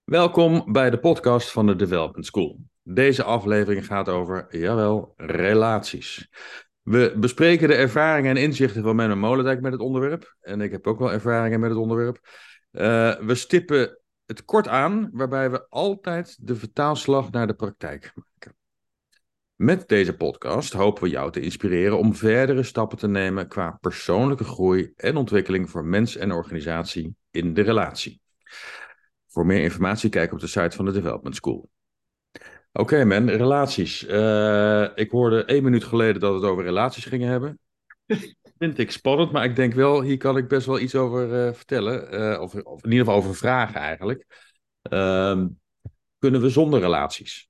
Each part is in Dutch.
Welkom bij de podcast van de Development School. Deze aflevering gaat over, jawel, relaties. We bespreken de ervaringen en inzichten van Menno Molendijk met het onderwerp. En ik heb ook wel ervaringen met het onderwerp. We stippen het kort aan, waarbij we altijd de vertaalslag naar de praktijk maken. Met deze podcast hopen we jou te inspireren om verdere stappen te nemen qua persoonlijke groei en ontwikkeling voor mens en organisatie in de relatie. Voor meer informatie kijk op de site van de Development School. Oké, man, relaties. Ik hoorde 1 minuut geleden dat we het over relaties gingen hebben. Vind ik spannend, maar ik denk wel, hier kan ik best wel iets over vertellen. Of in ieder geval over vragen eigenlijk. Ehm, Kunnen we zonder relaties?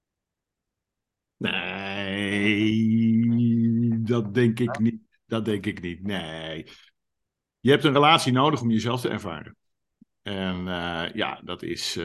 Nee, dat denk ik niet. Dat denk ik niet. Nee. Je hebt een relatie nodig om jezelf te ervaren. En ja, dat is.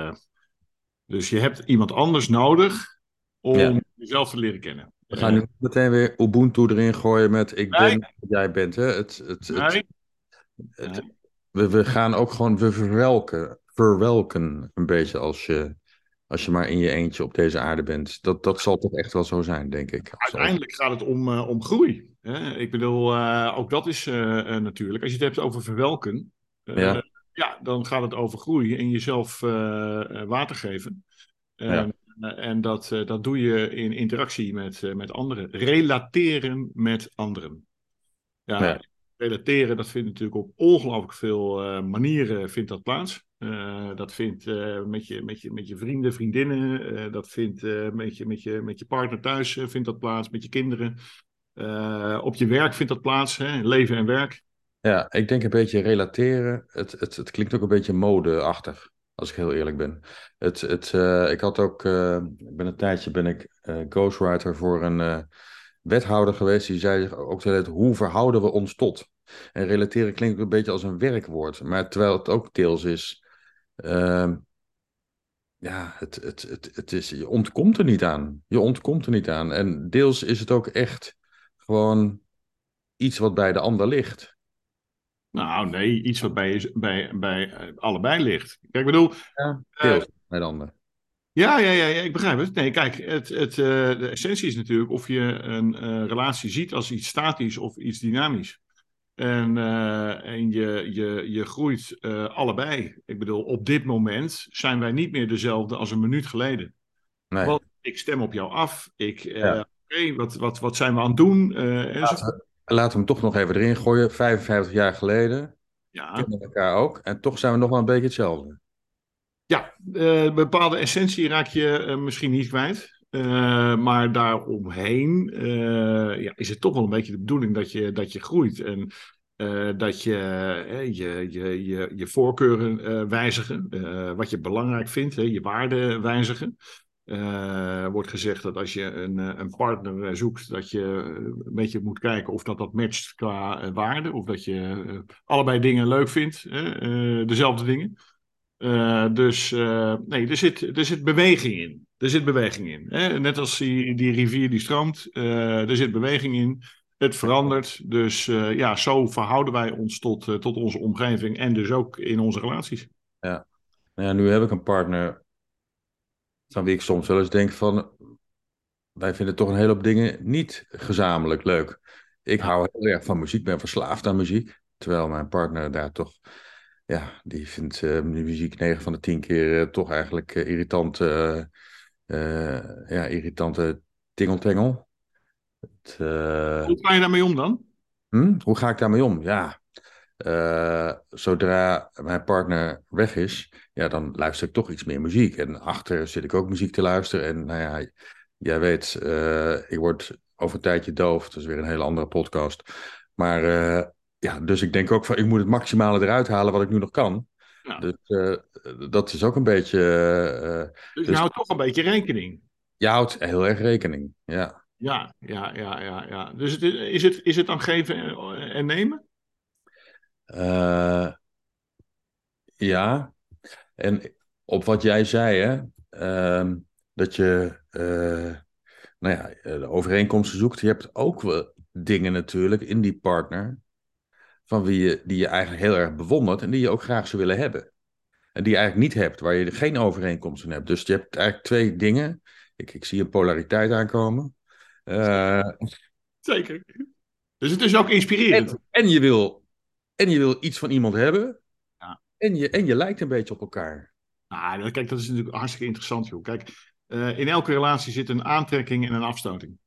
Dus je hebt iemand anders nodig Ja, om jezelf te leren kennen. we gaan nu meteen weer Ubuntu erin gooien met ik Nee, ben wat jij bent. Hè? nee, Het, nee. we gaan ook gewoon, we verwelken een beetje als je maar in je eentje op deze aarde bent. Dat zal toch echt wel zo zijn, denk ik. Uiteindelijk gaat het om groei. Hè? Ik bedoel, ook dat is natuurlijk. Als je het hebt over verwelken, Ja, ja, dan gaat het over groei en jezelf water geven. ja, En dat doe je in interactie met anderen. Relateren met anderen. ja, Ja, relateren, dat vindt natuurlijk op ongelooflijk veel manieren vindt dat plaats. Dat vindt met je vrienden, vriendinnen. Dat vindt met je partner thuis vindt dat plaats. Met je kinderen. Op je werk vindt dat plaats. Hè? Leven en werk. ja. Ik denk een beetje relateren. Het klinkt ook een beetje modeachtig, als ik heel eerlijk ben. Ik had ook, ik ben een tijdje ghostwriter voor een wethouder geweest. Die zei ook de hele tijd, hoe verhouden we ons tot? En relateren klinkt ook een beetje als een werkwoord. Maar terwijl het ook deels is, ehm, ja, het is, je ontkomt er niet aan. Je ontkomt er niet aan. En deels is het ook echt gewoon iets wat bij de ander ligt. Nou, nee, iets wat bij allebei ligt. Kijk, ik bedoel, Ja, eh, deels bij de ander. ja, ik begrijp het. Nee, kijk, de essentie is natuurlijk of je een relatie ziet als iets statisch of iets dynamisch. En je groeit allebei. Ik bedoel, op dit moment zijn wij niet meer dezelfde als een minuut geleden. Nee. Want ik stem op jou af. Ja. Oké, wat zijn we aan het doen? Enzovoort. Laten we hem toch nog even erin gooien. 55 jaar geleden Ja, kennen we elkaar ook. En toch zijn we nog wel een beetje hetzelfde. ja, een bepaalde essentie raak je misschien niet kwijt. Maar daaromheen ja, is het toch wel een beetje de bedoeling dat je groeit. En dat je voorkeuren wijzigen. Wat je belangrijk vindt, hè, je waarden wijzigen. Wordt gezegd dat als je een partner zoekt, dat je een beetje moet kijken of dat matcht qua waarde. Of dat je allebei dingen leuk vindt, hè, dezelfde dingen. Nee, er zit beweging in. Er zit beweging in. Hè? Net als die rivier die stroomt, er zit beweging in. Het verandert. Dus ja, zo verhouden wij ons tot onze omgeving en dus ook in onze relaties. Ja. Nou ja, nu heb ik een partner van wie ik soms wel eens denk van... Wij vinden toch een hele hoop dingen niet gezamenlijk leuk. Ik Ja, hou heel erg van muziek, ben verslaafd aan muziek. Terwijl mijn partner daar toch... Ja, die vindt muziek 9 van de 10 keer toch eigenlijk ja, irritante tingeltengel. Het, hoe ga je daarmee om dan? Hoe ga ik daarmee om? Ja, zodra mijn partner weg is, ja, dan luister ik toch iets meer muziek. En achter zit ik ook muziek te luisteren. En nou ja, jij weet, ik word over een tijdje doof. Dat is weer een hele andere podcast. Maar ja, dus ik denk ook van, ik moet het maximale eruit halen wat ik nu nog kan. Ja. Dus dat is ook een beetje... Dus je dus houdt toch een beetje rekening. je houdt heel erg rekening. Ja. Ja. Dus is het dan geven en nemen? Eh, ja. En op wat jij zei, hè, dat je nou ja, de overeenkomsten zoekt. Je hebt ook wel dingen natuurlijk in die partner die je eigenlijk heel erg bewondert en die je ook graag zou willen hebben. en die je eigenlijk niet hebt, waar je geen overeenkomst in hebt. Dus je hebt eigenlijk twee dingen. Ik zie een polariteit aankomen. Eh, Zeker. Dus het is ook inspirerend. en je wil iets van iemand hebben, Ja. en je lijkt een beetje op elkaar. Nou, kijk, dat is natuurlijk hartstikke interessant, joh. Kijk, in elke relatie zit een aantrekking en een afstoting.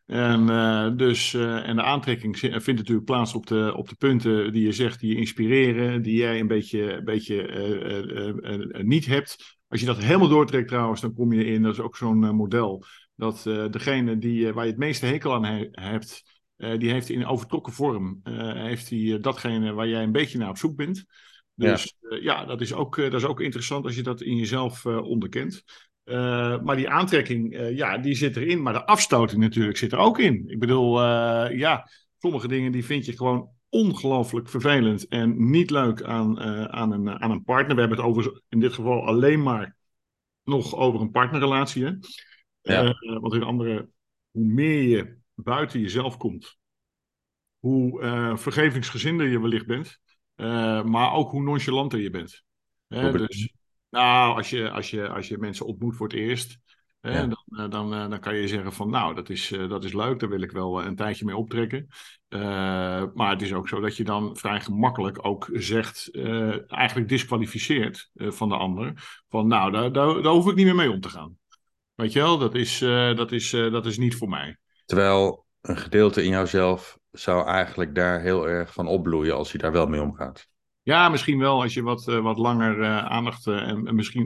En de aantrekking vindt natuurlijk plaats op de punten die je zegt, die je inspireren, die jij een beetje niet hebt. Als je dat helemaal doortrekt trouwens, dan kom je in, dat is ook zo'n model, dat degene waar je het meeste hekel aan hebt, die heeft in overtrokken vorm, heeft hij datgene waar jij een beetje naar op zoek bent. Ja, Dus ja, dat is ook interessant als je dat in jezelf onderkent. Maar die aantrekking, ja, die zit erin. Maar de afstoting natuurlijk zit er ook in. Ik bedoel, ja, sommige dingen die vind je gewoon ongelooflijk vervelend en niet leuk aan een partner. We hebben het in dit geval alleen maar nog over een partnerrelatie. Hè? ja, Want in andere, hoe meer je buiten jezelf komt, hoe vergevingsgezinder je wellicht bent, maar ook hoe nonchalanter je bent. hoe Hè, bedoel je? dus nou, als je mensen ontmoet voor het eerst, hè, Ja. dan kan je zeggen van nou, dat is leuk, daar wil ik wel een tijdje mee optrekken. Maar het is ook zo dat je dan vrij gemakkelijk ook zegt, eigenlijk disqualificeert van de ander, van nou, daar hoef ik niet meer mee om te gaan. Weet je wel, dat is niet voor mij. Terwijl een gedeelte in jouzelf zou eigenlijk daar heel erg van opbloeien als je daar wel mee omgaat. Ja, misschien wel als je wat langer aandacht en misschien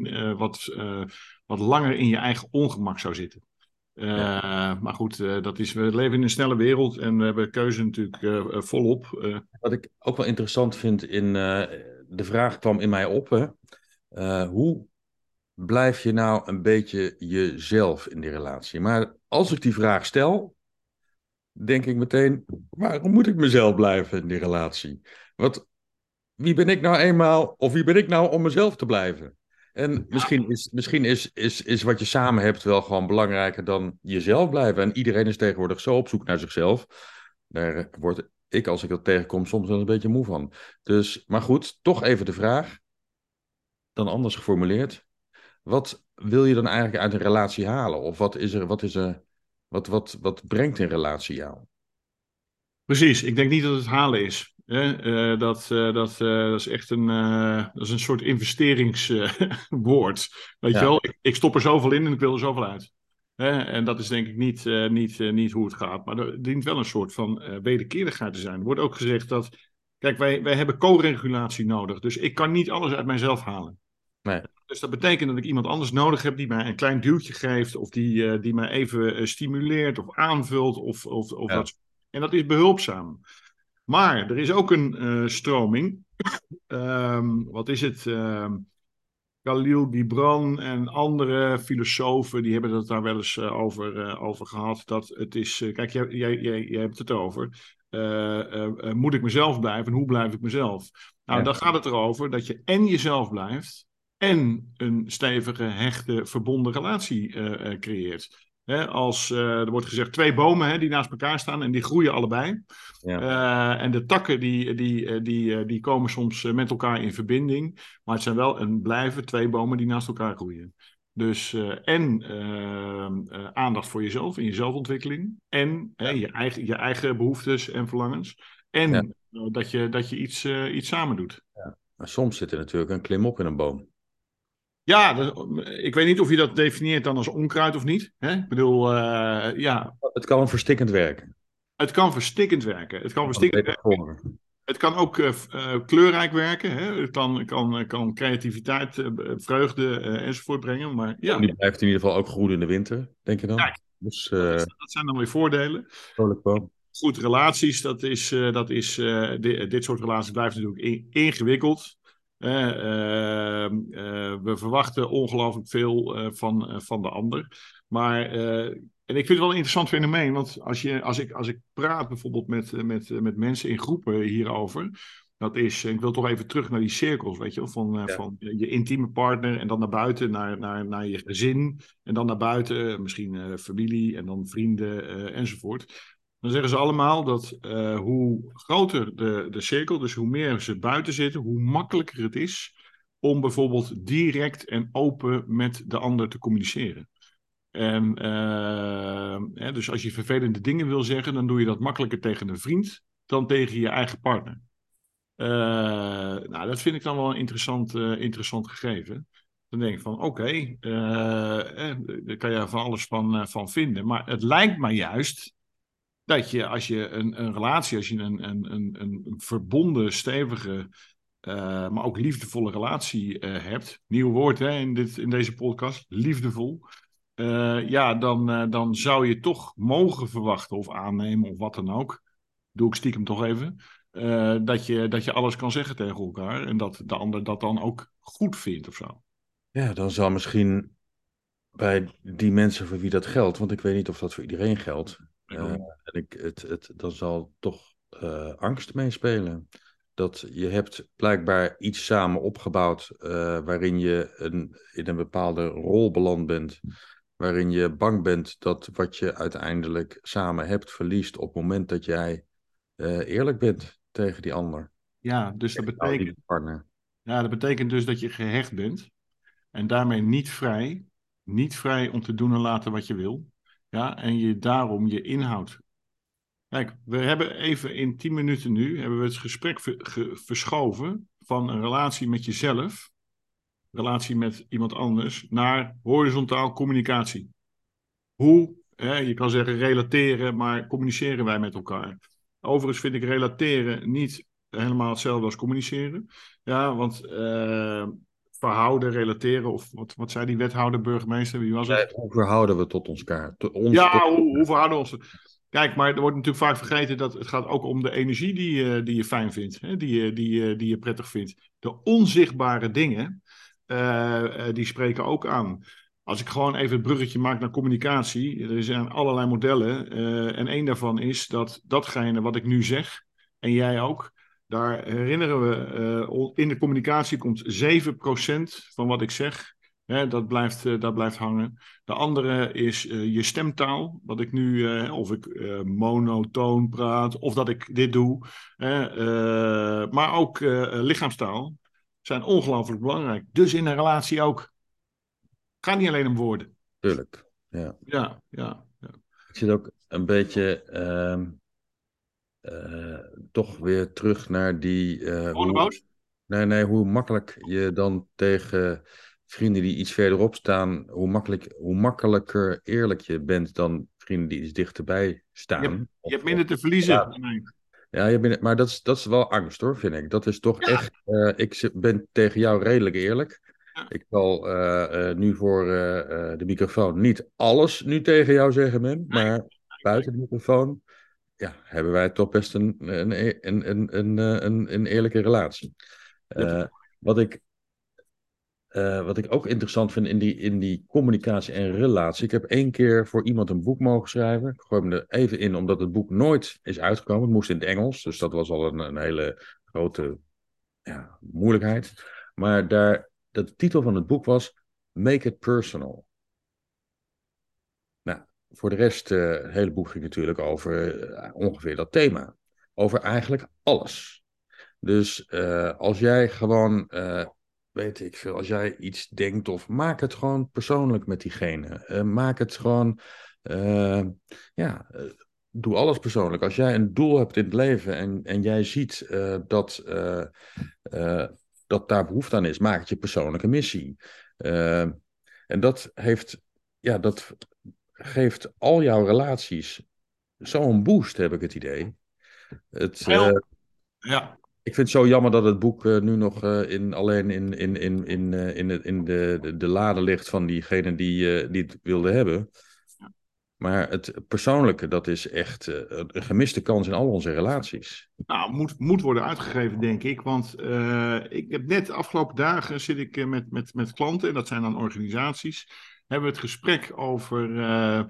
wat langer in je eigen ongemak zou zitten. Ja. Maar goed, we leven in een snelle wereld en we hebben keuze natuurlijk volop. Wat ik ook wel interessant vind de vraag kwam in mij op, hè? Hoe blijf je nou een beetje jezelf in die relatie? Maar als ik die vraag stel, denk ik meteen, waarom moet ik mezelf blijven in die relatie? Wat, wie ben ik nou eenmaal, of wie ben ik nou om mezelf te blijven? En misschien is wat je samen hebt wel gewoon belangrijker dan jezelf blijven. En iedereen is tegenwoordig zo op zoek naar zichzelf. Daar word ik, als ik dat tegenkom, soms wel een beetje moe van. Dus, maar goed, toch even de vraag, dan anders geformuleerd. Wat wil je dan eigenlijk uit een relatie halen? Of wat brengt een relatie jou? Precies, ik denk niet dat het halen is. Hè? Dat is echt een soort investeringswoord. Weet je Ja, wel, ik stop er zoveel in en ik wil er zoveel uit. Hè? En dat is denk ik niet hoe het gaat. Maar er dient wel een soort van wederkerigheid te zijn. Er wordt ook gezegd dat, kijk, wij hebben co-regulatie nodig. Dus ik kan niet alles uit mijzelf halen. nee, Dus dat betekent dat ik iemand anders nodig heb die mij een klein duwtje geeft, of die mij even stimuleert of aanvult, of ja, dat. En dat is behulpzaam. Maar er is ook een stroming. Wat is het? Khalil Gibran en andere filosofen die hebben het daar wel eens over gehad. Dat het is. Kijk, jij hebt het over. Moet ik mezelf blijven en hoe blijf ik mezelf? Nou, ja, dan gaat het erover dat je en jezelf blijft en een stevige, hechte, verbonden relatie creëert. Hè, er wordt gezegd twee bomen hè, die naast elkaar staan en die groeien allebei. ja, En de takken die komen soms met elkaar in verbinding. Maar het zijn wel en blijven twee bomen die naast elkaar groeien. Dus aandacht voor jezelf en je zelfontwikkeling. En ja, je eigen behoeftes en verlangens. ja. En dat je iets samen doet. Maar soms zit er natuurlijk een klimop in een boom. Ja, ik weet niet of je dat definieert dan als onkruid of niet. Hè? Ik bedoel, ja, Het kan verstikkend werken. het kan verstikkend werken. Het kan Van de verstikkend werken. metaforen. Het kan ook kleurrijk werken. Hè? Het kan creativiteit, vreugde enzovoort brengen. Maar En ja, die blijft in ieder geval ook groen in de winter, denk je dan? kijk, Dus dat zijn dan weer voordelen. vrolijk boom. Goed, relaties, dit soort relaties blijft natuurlijk ingewikkeld. We verwachten ongelooflijk veel van de ander. Maar, en ik vind het wel een interessant fenomeen, want als ik praat bijvoorbeeld met mensen in groepen hierover, ik wil toch even terug naar die cirkels, weet je wel, Ja, van je intieme partner en dan naar buiten, naar je gezin en dan naar buiten, misschien familie en dan vrienden enzovoort. Dan zeggen ze allemaal dat hoe groter de cirkel, dus hoe meer ze buiten zitten, hoe makkelijker het is om bijvoorbeeld direct en open met de ander te communiceren. En dus als je vervelende dingen wil zeggen, dan doe je dat makkelijker tegen een vriend dan tegen je eigen partner. Nou, dat vind ik dan wel een interessant gegeven. Dan denk ik van, oké, daar kan je van alles van vinden. Maar het lijkt mij juist dat je, als je een relatie, als je een verbonden, stevige, maar ook liefdevolle relatie hebt. Nieuw woord hè, in deze podcast, liefdevol. Ja, dan zou je toch mogen verwachten of aannemen of wat dan ook. Doe ik stiekem toch even. Dat je alles kan zeggen tegen elkaar. En dat de ander dat dan ook goed vindt of zo. Ja, dan zal misschien bij die mensen voor wie dat geldt, want ik weet niet of dat voor iedereen geldt, Ik ook niet. dan zal toch angst meespelen. Dat je hebt blijkbaar iets samen opgebouwd waarin je in een bepaalde rol beland bent, waarin je bang bent dat wat je uiteindelijk samen hebt verliest op het moment dat jij eerlijk bent tegen die ander, Ja, dus jouw lieve partner. dat betekent dus dat je gehecht bent. En daarmee niet vrij. Niet vrij om te doen en laten wat je wil. Ja, en je daarom je inhoud. Kijk, we hebben even in 10 minuten nu hebben we het gesprek verschoven van een relatie met jezelf, relatie met iemand anders, naar horizontaal communicatie. Hoe, je kan zeggen relateren, maar communiceren wij met elkaar? Overigens vind ik relateren niet helemaal hetzelfde als communiceren. Ja, want verhouden, relateren, of wat zei die wethouder, burgemeester, wie was het? Hoe verhouden we tot ons elkaar? Ja, hoe verhouden we ons? Kijk, maar er wordt natuurlijk vaak vergeten dat het gaat ook om de energie die je fijn vindt, hè? Die je prettig vindt. De onzichtbare dingen, die spreken ook aan. Als ik gewoon even het bruggetje maak naar communicatie, er zijn allerlei modellen. En één daarvan is dat datgene wat ik nu zeg, en jij ook, daar herinneren we, in de communicatie komt 7% van wat ik zeg, hè, dat blijft hangen. De andere is je stemtaal. Wat ik nu, of ik monotoon praat, of dat ik dit doe. Maar ook lichaamstaal zijn ongelooflijk belangrijk. Dus in een relatie ook. Het gaat niet alleen om woorden. Tuurlijk, ja. Ja. Ik zit ook een beetje toch weer terug naar die Woordenboos? hoe makkelijk je dan tegen vrienden die iets verderop staan, hoe makkelijker eerlijk je bent dan vrienden die iets dichterbij staan. Je hebt minder te verliezen. Nee. Ja, maar dat is wel angst hoor, vind ik. Dat is toch Ja, echt, ben tegen jou redelijk eerlijk. ja. Ik zal nu voor de microfoon niet alles nu tegen jou zeggen, Mem, Nee. maar buiten de microfoon hebben wij toch best een eerlijke relatie. Je hebt Eh, wat ik, wat ik ook interessant vind in die communicatie en relatie. Ik heb 1 keer voor iemand een boek mogen schrijven. Ik gooi me er even in, omdat het boek nooit is uitgekomen. Het moest in het Engels, dus dat was al een hele grote moeilijkheid. Maar de titel van het boek was Make It Personal. Nou, voor de rest, het hele boek ging natuurlijk over ongeveer dat thema. Over eigenlijk alles. Dus als jij gewoon, weet ik veel, als jij iets denkt of maak het gewoon persoonlijk met diegene. Maak het gewoon, eh, ja, eh, doe alles persoonlijk. Als jij een doel hebt in het leven en jij ziet eh, dat daar behoefte aan is, maak het je persoonlijke missie. Eh, en dat geeft al jouw relaties zo'n boost, heb ik het idee. Het, Heel, ja. ik vind het zo jammer dat het boek nu nog alleen in de lade ligt van diegene die het wilde hebben. Maar het persoonlijke, dat is echt een gemiste kans in al onze relaties. Nou, moet worden uitgegeven, denk ik. Want ik heb net de afgelopen dagen zit ik met klanten, en dat zijn dan organisaties. Hebben we het gesprek over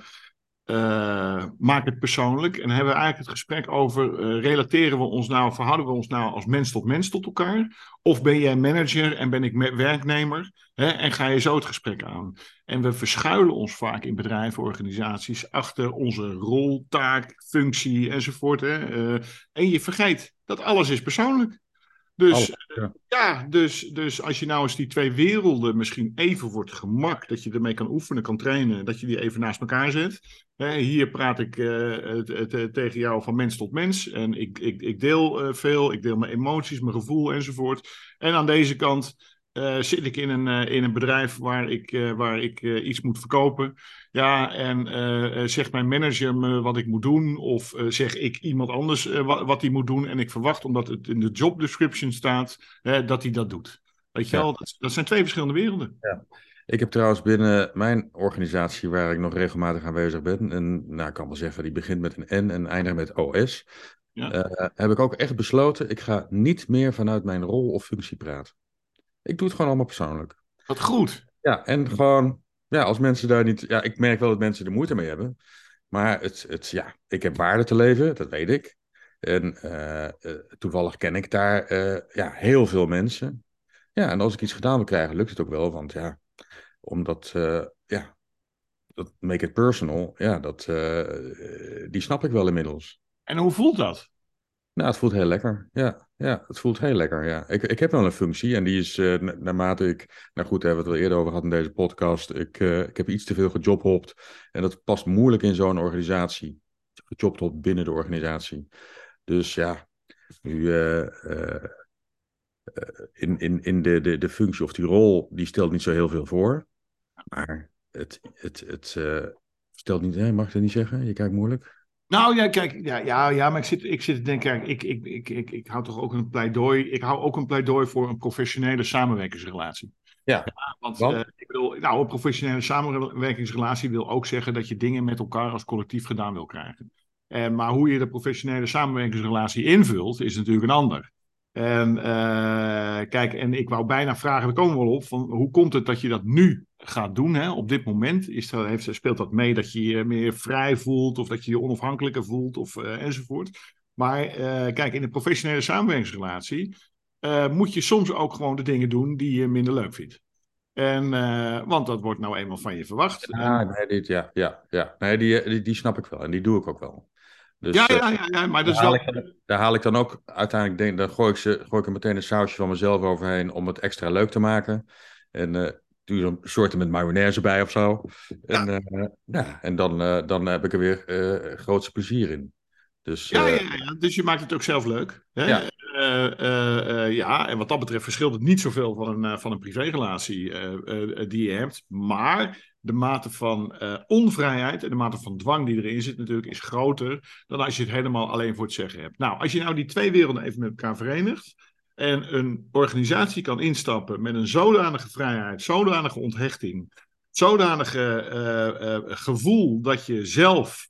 maak het persoonlijk. En hebben we eigenlijk het gesprek over relateren we ons nou, verhouden we ons nou als mens tot elkaar? Of ben jij manager en ben ik werknemer? Hè, en ga je zo het gesprek aan? En we verschuilen ons vaak in bedrijven, organisaties, achter onze rol, taak, functie enzovoort. Hè? En je vergeet dat alles is persoonlijk. Dus Alles. Ja. dus als je nou eens die twee werelden misschien even wordt gemak, dat je ermee kan oefenen, kan trainen, dat je die even naast elkaar zet. Hier praat ik tegen jou van mens tot mens en ik deel veel, ik deel mijn emoties, mijn gevoel enzovoort. En aan deze kant zit ik in een bedrijf waar ik iets moet verkopen. Ja, en zegt mijn manager me wat ik moet doen, of zeg ik iemand anders wat hij moet doen. En ik verwacht, omdat het in de job description staat, dat hij dat doet. Weet je Ja. wel, dat zijn twee verschillende werelden. Ja. Ik heb trouwens binnen mijn organisatie, waar ik nog regelmatig aanwezig ben, en nou, ik kan wel zeggen, die begint met een N en eindigt met OS, Ja, heb ik ook echt besloten, ik ga niet meer vanuit mijn rol of functie praten. Ik doe het gewoon allemaal persoonlijk. wat goed. Ja, en gewoon, ja, als mensen daar niet, ja, ik merk wel dat mensen er moeite mee hebben, maar ja, ik heb waarde te leven, dat weet ik. En toevallig ken ik daar ja, heel veel mensen. Ja, en als ik iets gedaan wil krijgen, lukt het ook wel, want ja, omdat, ja, dat make it personal, ja, die snap ik wel inmiddels. En hoe voelt dat? Nou, het voelt heel lekker. Ja, ja, het voelt heel lekker. Ja. Ik heb wel een functie en die is naarmate ik, nou goed, daar hebben we het al eerder over gehad in deze podcast. Ik heb iets te veel gejobhopt en dat past moeilijk in zo'n organisatie. Gejobhopt binnen de organisatie. Dus ja, nu in de functie of die rol, die stelt niet zo heel veel voor. Maar het stelt niet, hè, mag ik dat niet zeggen? Je kijkt moeilijk. Nou ja, kijk, maar ik zit te denken, kijk, ik hou toch ook een pleidooi. Ik hou ook een pleidooi voor een professionele samenwerkingsrelatie. Ja, Want want? ik bedoel, nou, een professionele samenwerkingsrelatie wil ook zeggen dat je dingen met elkaar als collectief gedaan wil krijgen. Maar hoe je de professionele samenwerkingsrelatie invult, is natuurlijk een ander. En kijk, en ik wou bijna vragen, daar komen we wel op, van hoe komt het dat je dat nu gaat doen? Hè? Op dit moment speelt dat mee dat je je meer vrij voelt, of dat je je onafhankelijker voelt, of enzovoort. Maar kijk, in de professionele samenwerkingsrelatie moet je soms ook gewoon de dingen doen die je minder leuk vindt. En, want dat wordt nou eenmaal van je verwacht. En, Ah, nee, ja. Nee, die snap ik wel en die doe ik ook wel. Dus maar dat daar is haal wel. daar haal ik dan ook uiteindelijk, dan gooi ik er meteen een sausje van mezelf overheen om het extra leuk te maken. En doe je er een soort met mayonaise bij of zo. En, Ja, ja, en dan heb ik er weer grootste plezier in. Dus Dus je maakt het ook zelf leuk. Hè? ja, Ja, en wat dat betreft verschilt het niet zoveel van een privérelatie die je hebt. Maar de mate van onvrijheid en de mate van dwang die erin zit natuurlijk is groter dan als je het helemaal alleen voor het zeggen hebt. Nou, als je nou die twee werelden even met elkaar verenigt en een organisatie kan instappen met een zodanige vrijheid, zodanige onthechting, zodanige gevoel dat je zelf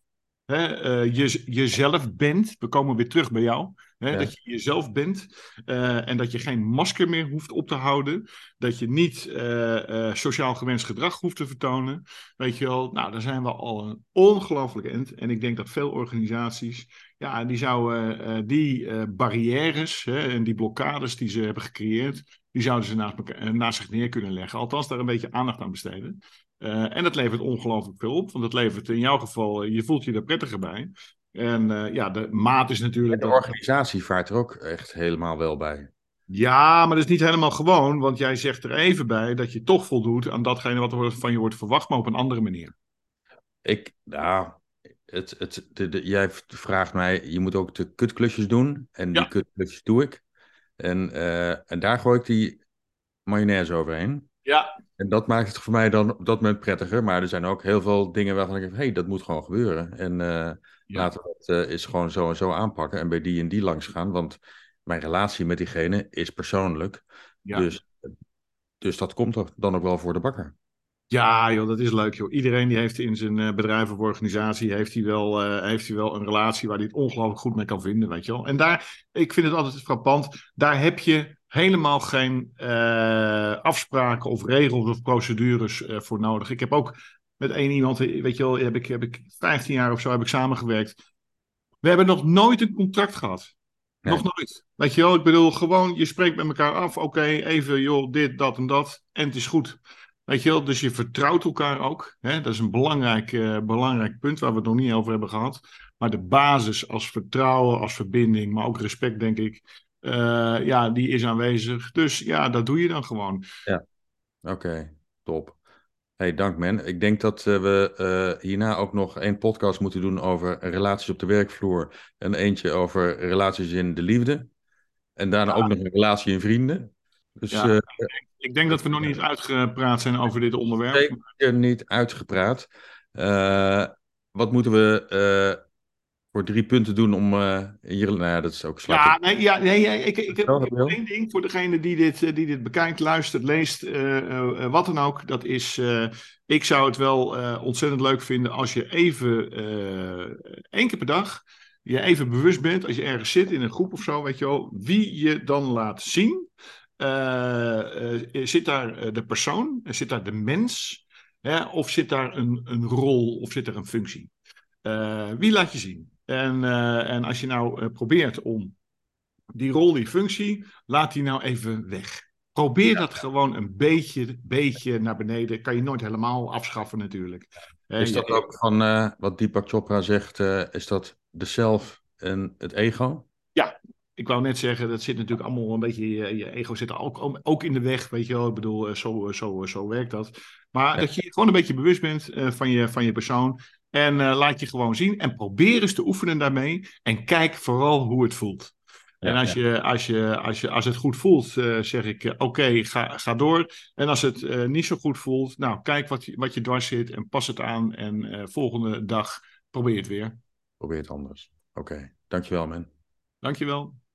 jezelf bent. We komen weer terug bij jou. ja. Dat je jezelf bent en dat je geen masker meer hoeft op te houden. Dat je niet sociaal gewenst gedrag hoeft te vertonen. Weet je wel, nou, daar zijn we al een ongelooflijk eind. En ik denk dat veel organisaties, ja, die zouden die barrières en die blokkades die ze hebben gecreëerd, die zouden ze naast zich neer kunnen leggen. Althans, daar een beetje aandacht aan besteden. En dat levert ongelooflijk veel op, want dat levert in jouw geval, je voelt je er prettiger bij. En ja, de maat is En natuurlijk de dat. organisatie vaart er ook echt helemaal wel bij. Ja, maar dat is niet helemaal gewoon, want jij zegt er even bij dat je toch voldoet aan datgene wat er van je wordt verwacht, maar op een andere manier. Nou, jij vraagt mij, je moet ook de kutklusjes doen. En die Ja, kutklusjes doe ik. En daar gooi ik die mayonaise overheen. ja, En dat maakt het voor mij dan op dat moment prettiger. Maar er zijn ook heel veel dingen waarvan ik denk, hé, dat moet gewoon gebeuren. En ja, laten we dat eens gewoon zo en zo aanpakken. En bij die en die langs gaan. Want mijn relatie met diegene is persoonlijk. ja. Dus dat komt er dan ook wel voor de bakker. Ja, joh, dat is leuk, joh. Iedereen die heeft in zijn bedrijf of organisatie heeft hij wel een relatie waar hij het ongelooflijk goed mee kan vinden, weet je wel. En daar, ik vind het altijd frappant, daar heb je helemaal geen afspraken of regels of procedures voor nodig. Ik heb ook met één iemand, weet je wel, heb ik 15 jaar of zo heb ik samengewerkt. We hebben nog nooit een contract gehad. Nog Nee. nooit. Weet je wel, ik bedoel, gewoon, je spreekt met elkaar af. Oké, even, joh, dit, dat en dat. En het is goed. Weet je wel, dus je vertrouwt elkaar ook. Hè? Dat is een belangrijk punt waar we het nog niet over hebben gehad. Maar de basis als vertrouwen, als verbinding, maar ook respect, denk ik. Ja, die is aanwezig. Dus ja, dat doe je dan gewoon. Ja, oké, top. Hey, dank man. Ik denk dat we hierna ook nog één podcast moeten doen over relaties op de werkvloer en eentje over relaties in de liefde. En daarna ook nog een relatie in vrienden. Dus Ja, ik denk dat we nog niet uitgepraat zijn over dit onderwerp. zeker niet uitgepraat. Eh, wat moeten we voor 3 punten doen om hier... Nou ja, dat is ook slaat Ja, op. nee, ja, nee, ja, ik heb Wel? één ding voor degene die dit bekijkt, luistert, leest, wat dan ook. Dat is, ik zou het wel ontzettend leuk vinden als je even, 1 keer per dag, je even bewust bent, als je ergens zit in een groep of zo, weet je wel, wie je dan laat zien. Zit daar de persoon, zit daar de mens, hè, of zit daar een rol, of zit er een functie? Wie laat je zien? En als je nou probeert om die rol, die functie, laat die nou even weg. Probeer dat gewoon een beetje naar beneden. Kan je nooit helemaal afschaffen natuurlijk. Is dat ook van wat Deepak Chopra zegt, is dat de zelf en het ego? Ja, ik wou net zeggen, dat zit natuurlijk allemaal een beetje, je ego zit er ook in de weg, weet je wel. Ik bedoel, zo werkt dat. Maar Ja, dat je gewoon een beetje bewust bent van je persoon. En laat je gewoon zien. En probeer eens te oefenen daarmee. En kijk vooral hoe het voelt. En ja, als het goed voelt, zeg ik oké, ga door. En als het niet zo goed voelt, nou, kijk wat je dwars zit en pas het aan. En volgende dag probeer het weer. probeer het anders. Oké, dankjewel man. Dankjewel.